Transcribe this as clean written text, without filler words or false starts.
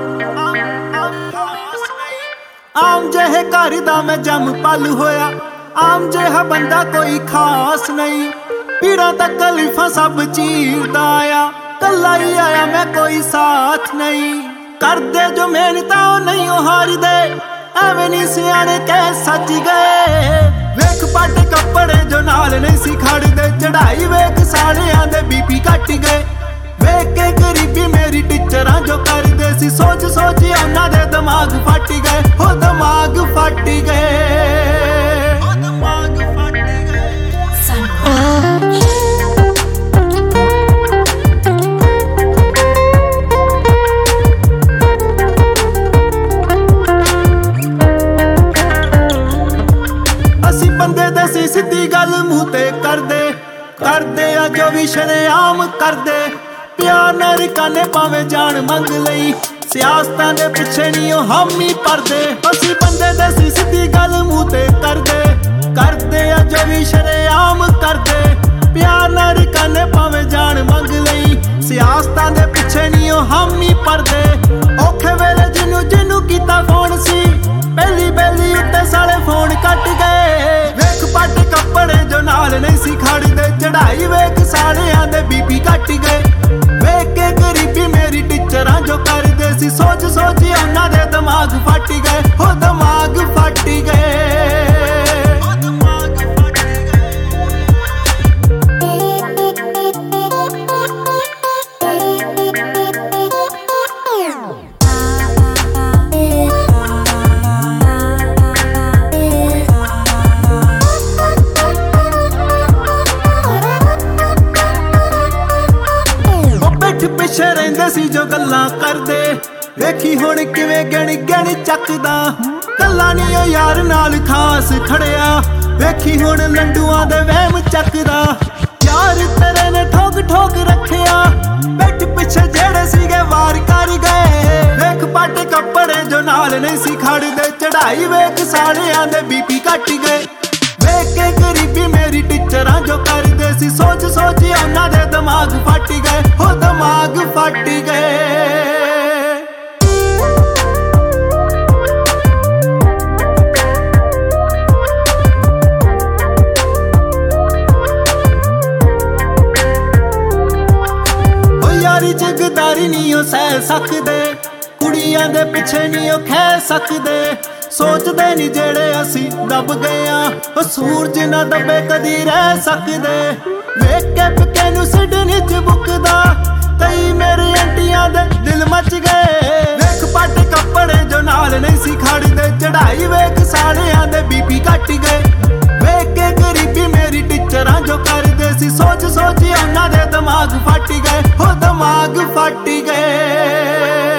आम जेहे घर दा मैं जम पल होया, आम जेहा बंदा कोई खास नहीं। पीड़ा तकलीफां सब चीरदा आया, कल्ला ही आया मैं कोई साथ नहीं। कर दे जो मेहनत नहीं हार दे, एवें नहीं सियाने कह सच गए। वेख पट कपड़े जो नाल नहीं सी खड़दे, चढ़ाई वेख सालियां दे बीपी घट गए। वेख के गरीबी मेरी टीचरां जो करदे सी, सोच सोच उन्हां दे दिमाग फट गए। हो दिमाग फट गए, हो दिमाग फट गए। असी बंदे दे सी सीधी गल मूंह ते करदे आ जो भी शरेआम करदे। प्यार नाल काने भावें जान मंग लई, सियासतां दे पिछे नहीं ओ हम ही परदे। असी बंदे दे सी सीधी गल मूंह ते करदे आ जो भी शरेआम करदे। प्यार नाल काने भावें जान मंग लई, सियासतां दे पिछे नहीं ओ हम ही परदे। औखे वेले जिन्नू जिन्नू कीता फोन सी, पहली पहली उत्ते साले फोन कट गए। वेख पट कपड़े जो नाल नहीं सी खड़दे, चढ़ाई वेख सालियां दे बीपी घट गए। वेख के गरीबी मेरी टीचरां जो करदे सी, सोच सोच उन्हां दे दिमाग फट गए। हो दिमाग फट गए, हो दिमाग फट गए। पिछे रहिंदे सी जो गल्लां करदे, वेखी हुण किवें गणी गणी चकदा। कल्ला नहीं ओ यार नाल खास खड़िया, वेखी हुण लंडुआं दे वहम चकदा। यार तेरे ने ठोक ठोक रखिया, पिठ पिछे जेड़े सीगे वार कर गए। वेख पट कपड़े जो नाल नहीं सी खड़दे, चढ़ाई वेख सालियां दे बीपी घट गए। वेख के गरीबी मेरी टीचरां जो करदे सी, सोच सोच उन्हां दे दिमाग फट गए। हो दिमाग फट गए। ओ यारी जगदारी नहीं ओ सह सकदे, कुड़ियां दे पिछे नहीं ओ खह सकदे। सोचदे नहीं जेड़े असी दब गए आ, ओ सूरज ना दबे कदी रह सकदे। वेख के पिके नू सिडनी च बुकदा, कई मेरे आंटियां दे दिल मच गए। वेख पट कपड़े जो नाल नहीं सी खड़दे, चढ़ाई वेख सालियां दे बीपी घट गए। वेख के गरीबी मेरी टीचरां जो करदे सी, सोच सोच उन्हां दे दिमाग फट गए। हो दिमाग फट गए।